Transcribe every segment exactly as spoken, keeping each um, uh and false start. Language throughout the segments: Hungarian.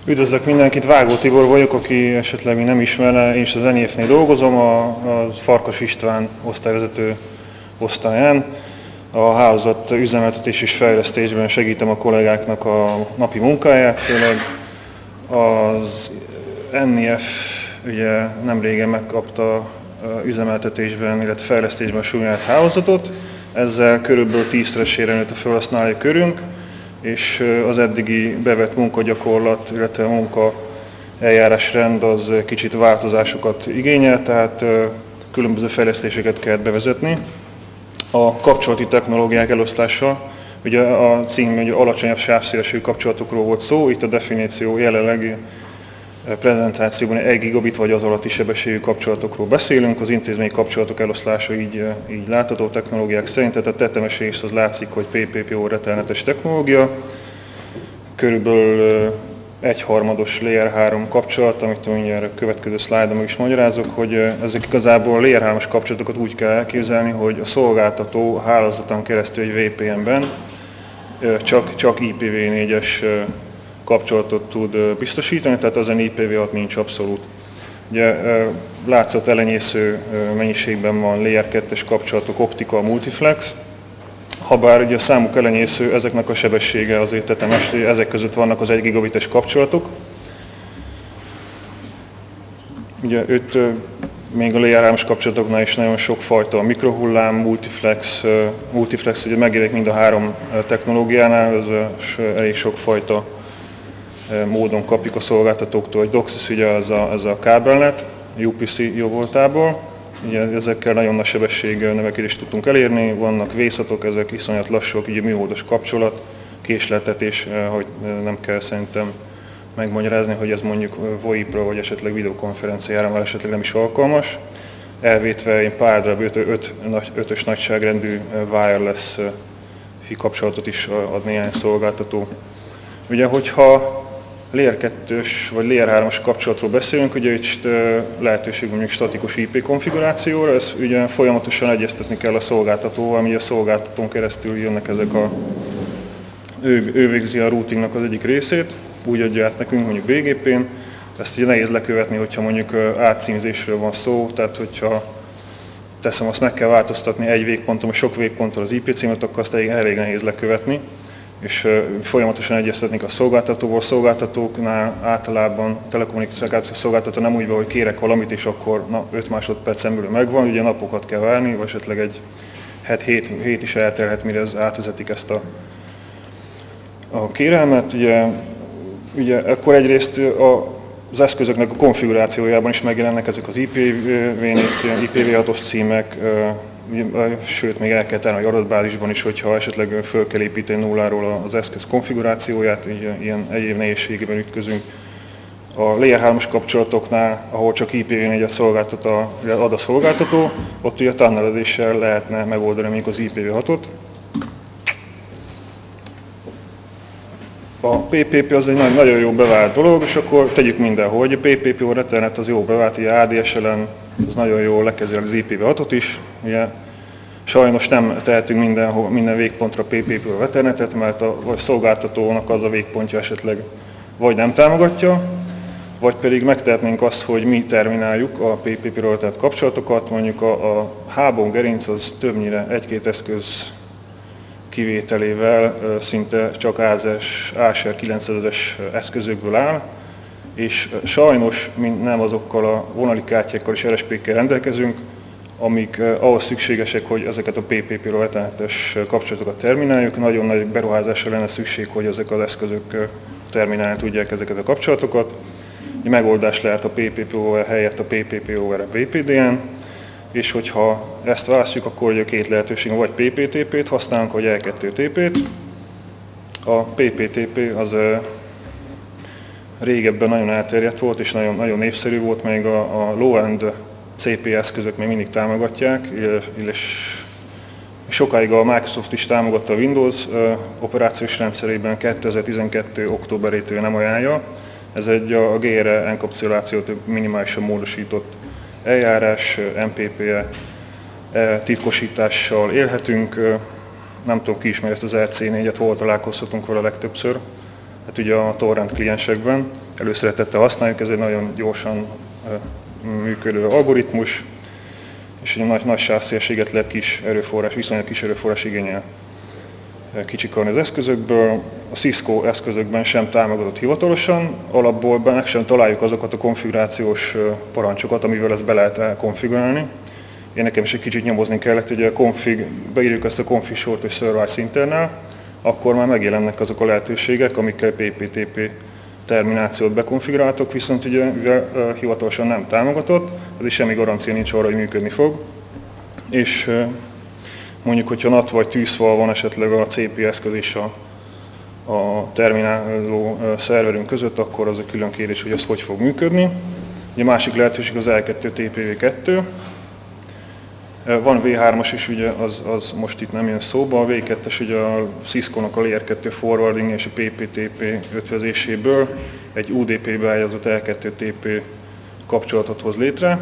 Üdvözlök mindenkit, Vágó Tibor vagyok, aki esetleg még nem ismerne, én is az en i ef-nél dolgozom, a, a Farkas István osztályvezető osztályán. A hálózat üzemeltetés és fejlesztésben segítem a kollégáknak a napi munkáját, főleg az en i ef ugye nem régen megkapta üzemeltetésben, illetve fejlesztésben a súlyát hálózatot, ezzel körülbelül tízszeresére nőtt a felhasználói körünk, és az eddigi bevett munkagyakorlat, illetve munka eljárásrend az kicsit változásokat igényel, tehát különböző fejlesztéseket kellett bevezetni. A kapcsolati technológiák elosztása, ugye a cím ugye alacsonyabb sávszélességű kapcsolatokról volt szó, itt a definíció jelenlegi prezentációban egy gigabit vagy az alatti sebességű kapcsolatokról beszélünk, az intézményi kapcsolatok eloszlása így, így látható technológiák szerint, tehát a tetemes rész az látszik, hogy pé pé pé over ethernetes technológia, körülbelül egyharmados layer három kapcsolat, amit mindjárt a következő szlájdon meg is magyarázok, hogy ezek igazából a layer hármas kapcsolatokat úgy kell elképzelni, hogy a szolgáltató hálózaton keresztül egy vé pé en-ben csak, csak i pé vé négyes kapcsolatot tud biztosítani, tehát az i pé vé hat nincs abszolút. Ugye látszott elenyésző mennyiségben van layer kettes kapcsolatok, optika, multiflex, habár ugye a számuk elenyésző, ezeknek a sebessége azért tetemes, ezek között vannak az egy gigabites kapcsolatok. Ugye őt még a layer hármas kapcsolatoknál is nagyon sok fajta mikrohullám, multiflex, multiflex ugye megjelenik mind a három technológiánál, és elég sok fajta módon kapjuk a szolgáltatóktól, hogy DOCSIS ugye az a, az a kábelnet, u pé cé jó voltából. Ugye ezekkel nagyon nagy sebesség növekedést tudtunk elérni, vannak vészatok, ezek iszonyat lassúak, ugye műholdas kapcsolat, késleltetés, hogy nem kell szerintem megmagyarázni, hogy ez mondjuk VoIP-ra vagy esetleg videokonferenciára már esetleg nem is alkalmas. Elvétve én pár darab ötös nagyságrendű wireless kapcsolatot is ad néhány szolgáltató. Ugye, hogyha layer kettős vagy layer hármas kapcsolatról beszélünk, ugye itt lehetőség mondjuk statikus i pé konfigurációra, ezt ugye folyamatosan egyeztetni kell a szolgáltatóval, ami a szolgáltatón keresztül jönnek ezek a, ő, ő végzi a routingnak az egyik részét, úgy adja át nekünk mondjuk bé gé pén, ezt ugye nehéz lekövetni, hogyha mondjuk átcímzésről van szó, tehát hogyha teszem, azt meg kell változtatni egy végponton, vagy sok végponttól az i pé címet, akkor azt elég, elég nehéz lekövetni. És folyamatosan egyeztetnék a szolgáltatóval. Szolgáltatóknál általában a telekommunikációs szolgáltató nem úgy van, hogy kérek valamit, és akkor na, öt másodpercen belül megvan, ugye napokat kell várni, vagy esetleg egy het, hét, hét is eltelhet, mire ez átvezetik ezt a, a kérelmet. Ugye, ugye akkor egyrészt a, az eszközöknek a konfigurációjában is megjelennek ezek az i pé vé hatos címek, sőt, még el kell tenni a adatbázisban is, hogyha esetleg föl kell építeni nulláról az eszköz konfigurációját, így ilyen egyéb nehézségében ütközünk. A layer hármas kapcsolatoknál, ahol csak i pé vé négyet ad a szolgáltató, ott ugye a tunneledéssel lehetne megoldani még az i pé vé hatot. A pé pé pé az egy nagyon jó bevált dolog, és akkor tegyük mindenhol, hogy a pé pé pé over Ethernet az jó bevált, ugye á dé es el-en az nagyon jól lekezeli az i pé vé hatot is. Ugye, sajnos nem tehetünk mindenhol, minden végpontra pé pé pé over Ethernetet, mert a vagy szolgáltatónak az a végpontja esetleg vagy nem támogatja, vagy pedig megtehetnénk azt, hogy mi termináljuk a pé pé pé over Ethernet kapcsolatokat, mondjuk a, a hábon gerinc az többnyire egy-két eszköz kivételével szinte csak Acer kilencszázas eszközökből áll, és sajnos nem azokkal a vonali kártyákkal és er es pé-kkel rendelkezünk, amik ahhoz szükségesek, hogy ezeket a pé pé pé over Ethernetes kapcsolatokat termináljuk. Nagyon nagy beruházásra lenne szükség, hogy ezek az eszközök terminálni tudják ezeket a kapcsolatokat. Egy megoldás lehet a pé pé pé over helyett a pé pé pé over vé pé dé en, és hogyha ezt választjuk, akkor ugye két lehetőség, vagy pé pé té pét használunk, vagy e kettő té pét. A pé pé té pé az régebben nagyon elterjedt volt, és nagyon, nagyon népszerű volt, még a, a low-end cé pé eszközök még mindig támogatják, és sokáig a Microsoft is támogatta a Windows operációs rendszerében, kétezer-tizenkettő októberétől nem ajánlja. Ez egy a gé er e enkapszulációt minimálisan módosított eljárás, em pé pé e titkosítással élhetünk. Nem tudom, ki ismeri ezt az er cé négyet, hol találkozhatunk vele legtöbbször. Hát ugye a torrent kliensekben. előszeretettel használjuk, ez egy nagyon gyorsan működő algoritmus, és egy nagy, nagy sávszélességet lehet kis erőforrás, viszonylag kis erőforrás igényel kicsikarni az eszközökből. A Cisco eszközökben sem támogatott hivatalosan, alapból meg sem találjuk azokat a konfigurációs parancsokat, amivel ezt be lehet konfigurálni. Én nekem is egy kicsit nyomozni kellett, hogy a config, beírjuk ezt a config sort és server internál, akkor már megjelennek azok a lehetőségek, amikkel pé pé té pé terminációt bekonfiguráltok, viszont ugye mivel hivatalosan nem támogatott, az is semmi garancia nincs arra, hogy működni fog. És mondjuk, hogyha nat vagy tűzfal van esetleg a cé pé eszköz és a, a termináló szerverünk között, akkor az a külön kérdés, hogy az hogy fog működni. Ugye a másik lehetőség az el kettő té pé vé kettő. Van vé hármas is, ugye az, az most itt nem jön szóba. A vé kettes ugye a Cisco-nak a Layer kettő forwarding és a pé pé té pé ötvözéséből egy u dé pé-be ágyazott el kettő té pé kapcsolatot hoz létre.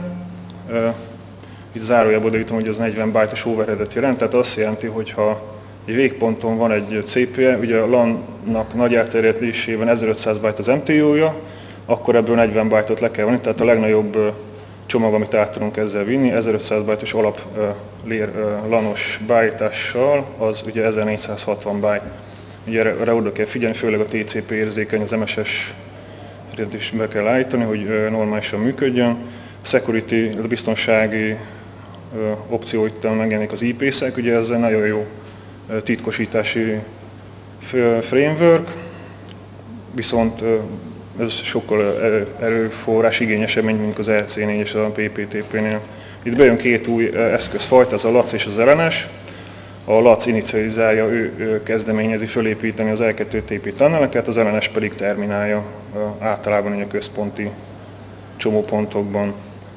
Itt zárójelben odaítom, hogy az negyven byte-os overheadet jelent, tehát azt jelenti, hogy ha egy végponton van egy cé pé e, ugye a LAN-nak nagy elterjedésében ezerötszáz byte az em té u-ja, akkor ebből negyven byte-ot le kell venni, tehát a legnagyobb csomag, amit át tudunk ezzel vinni, ezerötszáz byte-os alap lanos byte-ással, az ugye ezernégyszázhatvan byte. Ugye erre oda kell figyelni, főleg a té cé pé érzékeny, az em es es-et is be kell állítani, hogy normálisan működjön. A security, a biztonsági opció itt megjelenik az i pé-szek, ugye ez egy nagyon jó titkosítási framework, viszont ez sokkal erőforrás igényesebb, mint mondjuk az er cé négy és a pé pé té pé-nél. Itt bejön két új eszközfajta, az a lac és az el en es. A lac inicializálja, ő, ő kezdeményezi fölépíteni az el kettő té pé tunneleket, az el en es pedig terminálja általában a központi csomópontokban.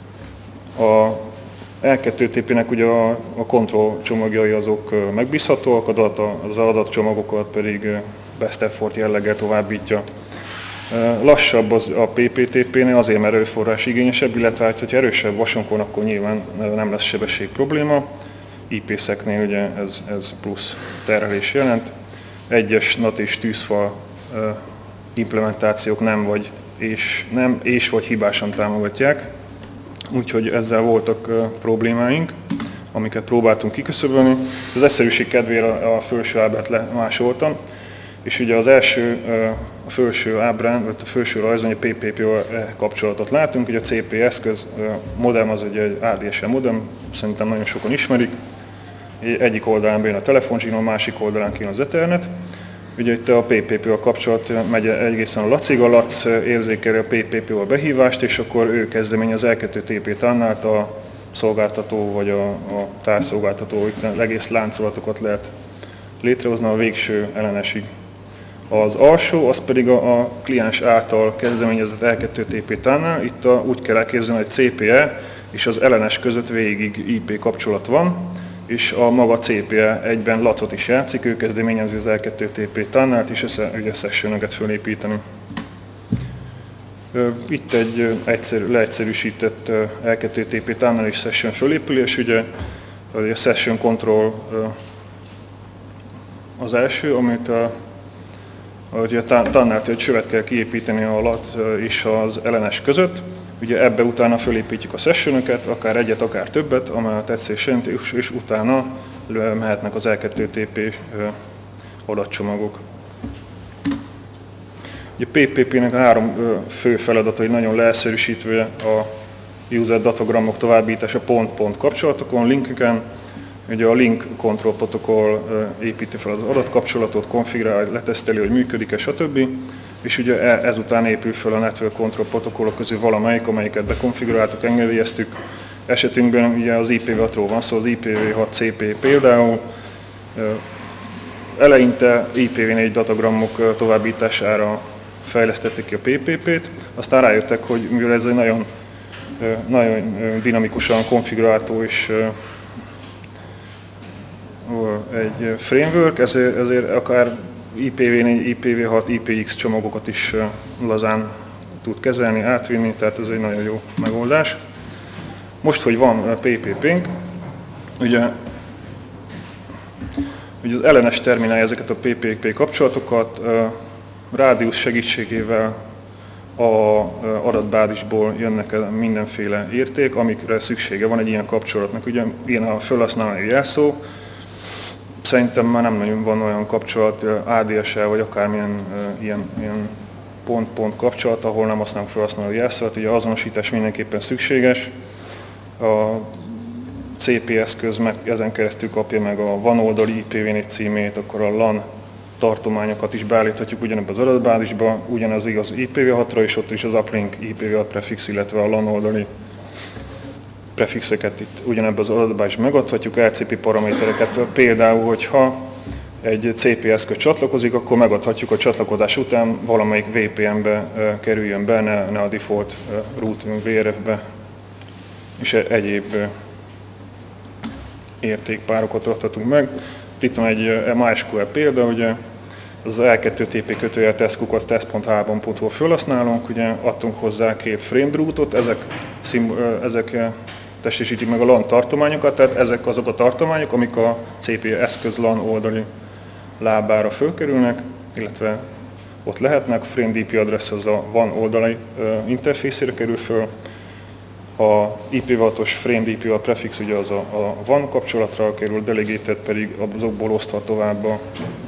A el kettő té pé-nek ugye a, a control csomagjai azok megbízhatóak, az adatcsomagokat pedig best effort jelleggel továbbítja. Lassabb az a pé pé té pé-nél, azért mert erőforrás igényesebb, illetve ha erősebb vasonkon, akkor nyilván nem lesz sebesség probléma. i pé-szeknél ugye ez, ez plusz terhelés jelent. Egyes nat és tűzfal implementációk nem vagy és, nem, és vagy hibásan támogatják, úgyhogy ezzel voltak problémáink, amiket próbáltunk kiküszöbölni. Az egyszerűség kedvére a felső ábrát lemásoltam, és ugye az első, a felső ábrán, vagy a felső rajzon egy pé pé pé kapcsolatot látunk, ugye a cé pé eszköz modem az ugye egy á dé es el modem, szerintem nagyon sokan ismerik. Egyik oldalán bejön a telefonzsignál, a másik oldalán kijön az Ethernet. Ugye itt a pé pé pé-vel kapcsolat megy egészen a lacig, a lac érzékeli a pé pé pé-vel a behívást, és akkor ő kezdemény az el kettő té pé tunnelt a szolgáltató vagy a, a társzolgáltató, itt egész láncolatokat lehet létrehozni a végső el en esig. Az alsó, az pedig a, a kliens által kezdeményezett el kettő té pé tunnel, itt a, úgy kell elképzelni, hogy cé pé e és az el en es között végig i pé kapcsolat van, és a maga cé pé e egyben lacot is játszik, ő kezdeményezi az el kettő té pé tunnelt, és össze, ugye sessionöket fölépíteni. Itt egy egyszerű, leegyszerűsített el kettő té pé tunnel és session fölépülés, ugye a session control az első, amit a, a tunnelt, egy csövet kell kiépíteni a lac és az el en es között. Ugye ebbe utána fölépítjük a sessionöket, akár egyet, akár többet, amely tetszés szerint, és, és utána mehetnek az el kettő té pé adatcsomagok. Ugye a pé pé pé-nek a három fő feladata, hogy nagyon leegyszerűsítve a user datagramok továbbítása pont-pont kapcsolatokon, linkeken. Ugye a link control protocol építi fel az adatkapcsolatot, konfigurálja, leteszteli, hogy működik-e, stb. És ugye ezután épül fel a network control protokollok közül valamelyik, amelyiket bekonfiguráltuk, engedélyeztük. Esetünkben ugye az i pé vé hatról van szó, az i pé vé hat cé pé például. Eleinte i pé vé négy datagramok továbbítására fejlesztették ki a pé pé pé-t, aztán rájöttek, hogy mivel ez egy nagyon, nagyon dinamikusan konfigurálható és egy framework, ezért, ezért akár i pé vé négy, i pé vé hat, i pé iksz csomagokat is lazán tud kezelni, átvinni, tehát ez egy nagyon jó megoldás. Most, hogy van pé pé pé-nk, ugye, ugye az el en es terminálja ezeket a pé pé pé kapcsolatokat, rádiusz segítségével a adatbázisból jönnek el mindenféle érték, amikre szüksége van egy ilyen kapcsolatnak. Ugye ilyen a felhasználói jelszó, szerintem már nem nagyon van olyan kapcsolat, á dé es el vagy akármilyen ilyen, ilyen pont-pont kapcsolat, ahol nem használunk felhasználói jelszót. Ugye azonosítás mindenképpen szükséges. A cé pé eszköz meg ezen keresztül kapja meg a van oldali i pé vé négy címét, akkor a LAN tartományokat is beállíthatjuk ugyanebben az adatbázisba, ugyanaz igaz i pé vé hatra, és ott is az uplink i pé vé hat prefix, illetve a LAN oldali prefixeket itt ugyanebben az adatbázisban megadhatjuk, er cé pé paramétereket. Például, hogyha egy cé pé eszköz csatlakozik, akkor megadhatjuk a csatlakozás után valamelyik vé pé en-be kerüljön be, ne, ne a default root vé er ef-be, és egyéb értékpárokat adhatunk meg. Itt van egy MySQL példa, ugye az el kettő té pé kötőjel testkukac test.h pont hu felhasználónk, ugye adtunk hozzá két framed rootot, ezek, ezek testesítik meg a LAN tartományokat, tehát ezek azok a tartományok, amik a cé pé eszköz LAN oldali lábára fölkerülnek, illetve ott lehetnek. A framed i pé address az a van oldali interfészére kerül föl. A i pé vé hatos framed i pé vé hat prefix ugye az a, a van kapcsolatra kerül, delegated pedig azokból oszthat tovább a,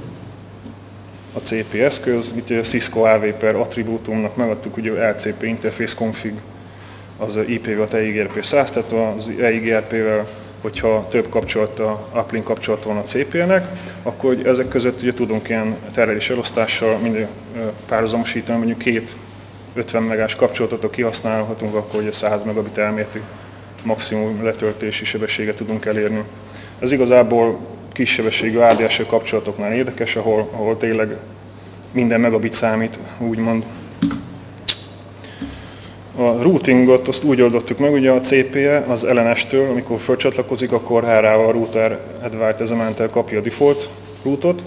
a cé pé eszköz. Itt a Cisco á vé per attribútumnak megadtuk ugye el cé pé interface config, az i pé vé hat e i gé er pé száz, tehát az e i gé er pé-vel, hogyha több kapcsolat, a uplink kapcsolat van a cé pé-nek, akkor ezek között ugye tudunk ilyen terhelés elosztással mindig párhuzamosítani, mondjuk két ötven megás kapcsolatot kihasználhatunk, akkor ugye száz megabit elméreti maximum letöltési sebességet tudunk elérni. Ez igazából kis sebességű á dé es kapcsolatoknál érdekes, ahol, ahol tényleg minden megabit számít, úgymond. A routingot azt úgy oldottuk meg, ugye a cé pé-je az el en es-től, amikor fölcsatlakozik, akkor erre a router advanced kapja a default routot.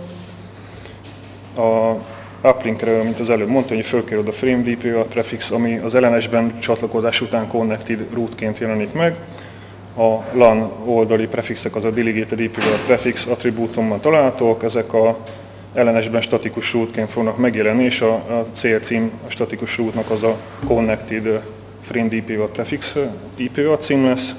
A uplinkről, mint az előbb mondtam, hogy fölkerül a framed i pé vé hat prefix, ami az el en es-ben csatlakozás után connected rootként jelenik meg. A LAN oldali prefixek az a delegated i pé vé hat prefix attribútumban találhatók, ezek a el en es-ben statikus rootként fognak megjelenni, és a, a célcím a statikus rootnak az a connected framed i pé vé hat prefix i pé vé hat cím lesz.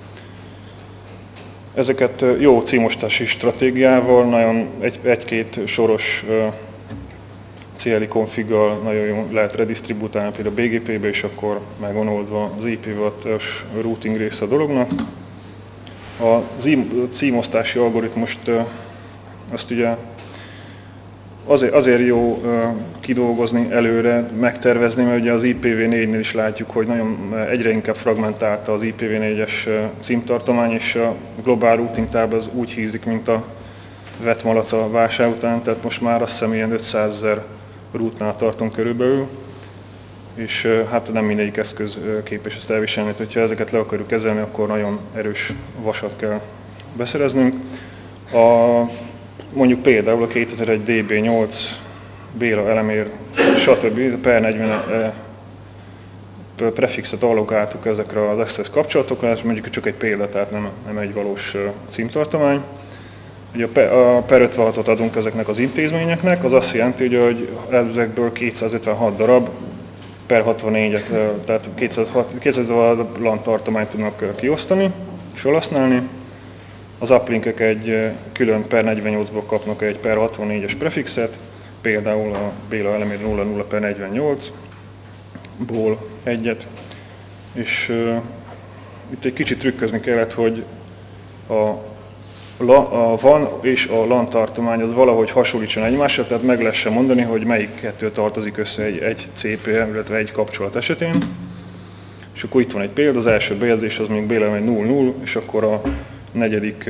Ezeket jó címostási stratégiával, nagyon egy, egy-két soros cé el i configgal nagyon jó lehet redistributálni például a bé gé pé-be, és akkor meg van oldva az i pé vé hatos routing része a dolognak. A címosztási algoritmust azt ugye azért, azért jó kidolgozni előre, megtervezni, mert ugye az i pé vé négynél is látjuk, hogy nagyon egyre inkább fragmentálta az i pé vé négyes címtartomány, és a globál routing tábla az úgy hízik, mint a vett malac a válság után, tehát most már azt hiszem ilyen ötszázezer rootnál tartunk körülbelül, és hát nem mindegyik eszköz képes ezt elviselni, hogyha ezeket le akarjuk kezelni, akkor nagyon erős vasat kell beszereznünk. A, mondjuk például a kétezer-egy dé bé nyolc, Béla elemér, stb. Per negyven prefixet allokáltuk ezekre az access kapcsolatokra, ez mondjuk csak egy példa, tehát nem, nem egy valós címtartomány. Ugye a per ötvenhatot adunk ezeknek az intézményeknek, az azt jelenti, hogy ezekből kétszázötvenhat darab per hatvannégyet, tehát kétszázötvenhat LAN tartományt tudnak kiosztani, felhasználni. Az uplinkek egy külön per negyvennyolcból kapnak egy per hatvannégyes prefixet, például a Béla elemér nulla nulla per negyvennyolcból egyet. És uh, itt egy kicsit trükközni kellett, hogy a a van és a LAN tartomány az valahogy hasonlítson egymásra, tehát meg lehessen mondani, hogy melyik kettő tartozik össze egy, egy cé pé, illetve egy kapcsolat esetén. És akkor itt van egy példa, az első bejegyzés az még Béla egy nulla nulla, és akkor a negyedik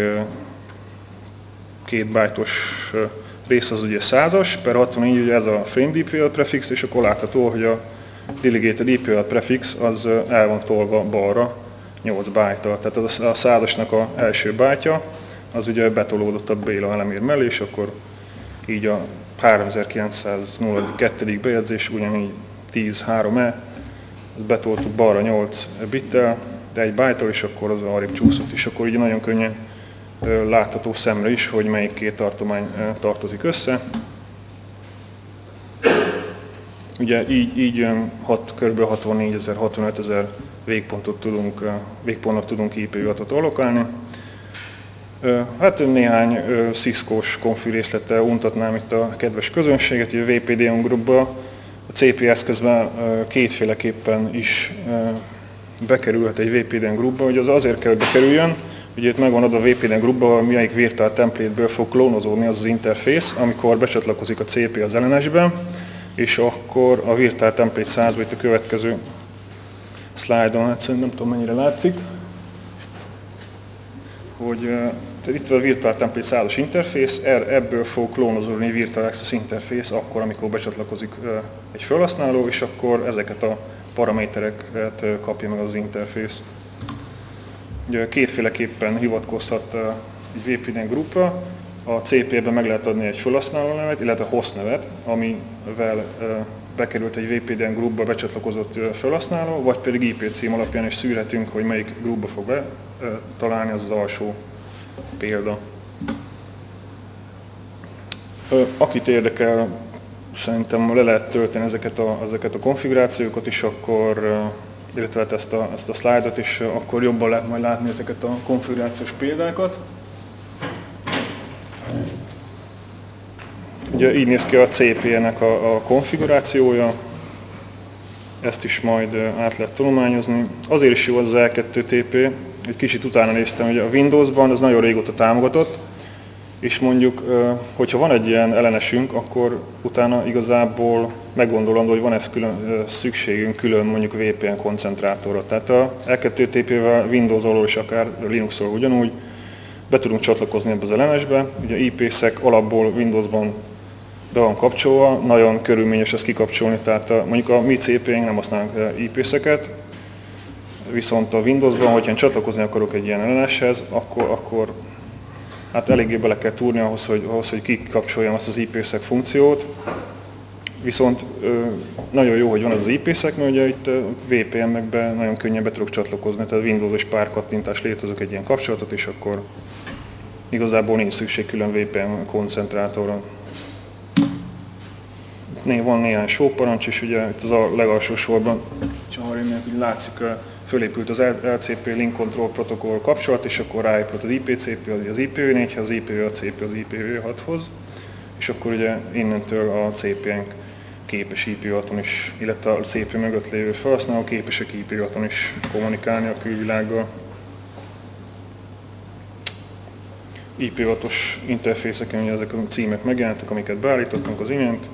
két bájtos rész az ugye százas, per hatvannégy, ugye ez a framed i pé vé hat prefix, és akkor látható, hogy a delegated i pé vé hat prefix az el van tolva balra nyolc bájttal. Tehát a százasnak az első bájtja, az ugye betolódott a Béla elemér mellé, és akkor így a háromezer-kilencszázkettő. bejegyzés, ugyanígy tíz három e, betoltuk balra nyolc bittel, egy bájttal, és akkor az arrébb csúszott, és akkor így nagyon könnyen látható szemre is, hogy melyik két tartomány tartozik össze. Ugye így, így hat, kb. hatvannégyezer, hatvanötezer végpontot tudunk, végpontnak tudunk I P V hat-ot allokálni. Hát néhány Cisco-s konfig részlettel untatnám itt a kedves közönséget, hogy a V P D M Groupba a C P eszközben kétféleképpen is bekerülhet egy V P D M Groupba, hogy az azért kell, hogy bekerüljön, ugye itt megvan adva a V P D M Groupba, melyik virtual template-ből fog klónozódni az az interfész, amikor becsatlakozik a C P az L N S-be, és akkor a virtual template százba itt a következő szlájdon, hát szerintem nem tudom mennyire látszik, hogy itt van a virtual template százas interfész, ebből fog klónozódni virtual access interfész akkor, amikor becsatlakozik egy felhasználó, és akkor ezeket a paramétereket kapja meg az interfész. Ugye kétféleképpen hivatkozhat egy V P D M Groupra, a C P-ben meg lehet adni egy felhasználó nevet, illetve host nevet, amivel bekerült egy V P D M Groupba becsatlakozott felhasználó, vagy pedig I P cím alapján is szűrhetünk, hogy melyik groupba fog betalálni, az az alsó példa. Akit érdekel, szerintem le lehet tölteni ezeket a, ezeket a konfigurációkat is, akkor, illetve ezt a, ezt a szlájdot is, akkor jobban lehet majd látni ezeket a konfigurációs példákat. Ugye így néz ki a C P-nek a, a konfigurációja, ezt is majd át lehet tanulmányozni. Azért is jó az az L kettő T P, egy kicsit utána néztem, hogy a Windowsban ez nagyon régóta támogatott, és mondjuk, hogyha van egy ilyen L N S-ünk, akkor utána igazából meggondolandó, hogy van ez külön, szükségünk külön mondjuk V P N koncentrátorra. Tehát a L kettő T P-vel Windows alól és akár Linux-ról ugyanúgy be tudunk csatlakozni ebbe az L N S-be. Ugye I P szek alapból Windowsban be van kapcsolva, nagyon körülményes ezt kikapcsolni, tehát a, mondjuk a mi C P-nk nem használunk I P szeket, viszont a Windowsban, hogyha én csatlakozni akarok egy ilyen L N S-hez, akkor, akkor hát eléggé bele kell túrni ahhoz, hogy, ahhoz, hogy kikapcsoljam azt az I P szek funkciót. Viszont nagyon jó, hogy van az, az I P szek, mert ugye itt V P N-ekben nagyon könnyen be tudok csatlakozni, tehát Windows-os pár kattintás létezök egy ilyen kapcsolatot, és akkor igazából nincs szükség külön V P N koncentrátorra. Van néhány sóparancs is, ugye itt az a legalsó sorban, csavarjének, hogy látszik, fölépült az L C P Link Control Protocol kapcsolat, és akkor ráépült az I P C P az I P v négyhez, az I P v C P az I P v hathoz, és akkor ugye innentől a C P-nk képes I P v haton is, illetve a C P mögött lévő felhasználó képesek I P v haton is kommunikálni a külvilággal. I P v hatos interfészeken ugye ezek a címek megjelentek, amiket beállítottunk az imént.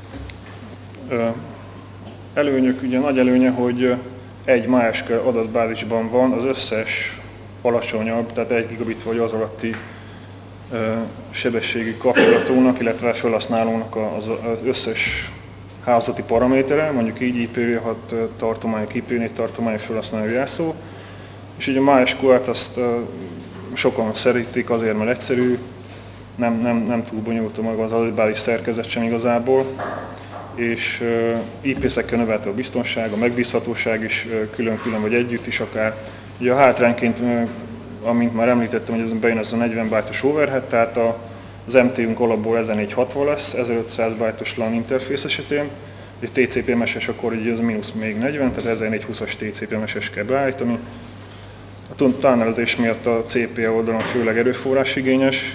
Előnyök, ugye nagy előnye, hogy egy MySQL adatbázisban van az összes alacsonyabb, tehát egy gigabit vagy az alatti sebességű kapcsolatónak, illetve felhasználónak az összes hálózati paramétere, mondjuk így I P v hat tartomány, I P v négy tartomány felhasználó jelszó. És ugye a MySQL-t azt sokan szeretik azért, mert egyszerű, nem, nem, nem túl bonyolult maga az adatbázis szerkezet sem igazából, és I P szekkel növelte a biztonság, a megbízhatóság is külön-külön vagy együtt is akár. Ugye a hátrányként, amint már említettem, hogy ez bejön az a negyven bájtos overhead, tehát az M T-ünk alapból ezernégyszázhatvan lesz, ezerötszáz bájtos LAN interfész esetén, egy T C P M S-es akkor így az mínusz még negyven, tehát ezernégyszázhúszas T C P M S-es kell beállítani. A tunnelezés miatt a C P E oldalon főleg erőforrás igényes.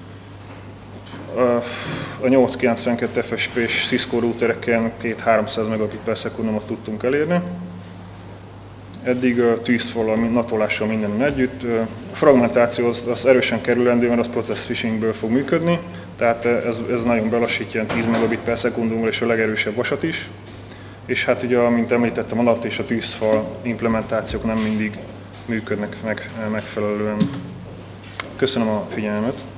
A nyolcszázkilencvenkettő F S P-s Cisco routereken kétszáz-háromszáz megabit per szekundumot tudtunk elérni. Eddig a tűzfallal, natolással mindenben együtt. A fragmentáció az, az erősen kerülendő, mert az process phishingből fog működni, tehát ez, ez nagyon belassítja tíz megabit per szekundummal és a legerősebb vasat is. És hát ugye, mint említettem, a NAT és a tűzfal implementációk nem mindig működnek meg megfelelően. Köszönöm a figyelmet!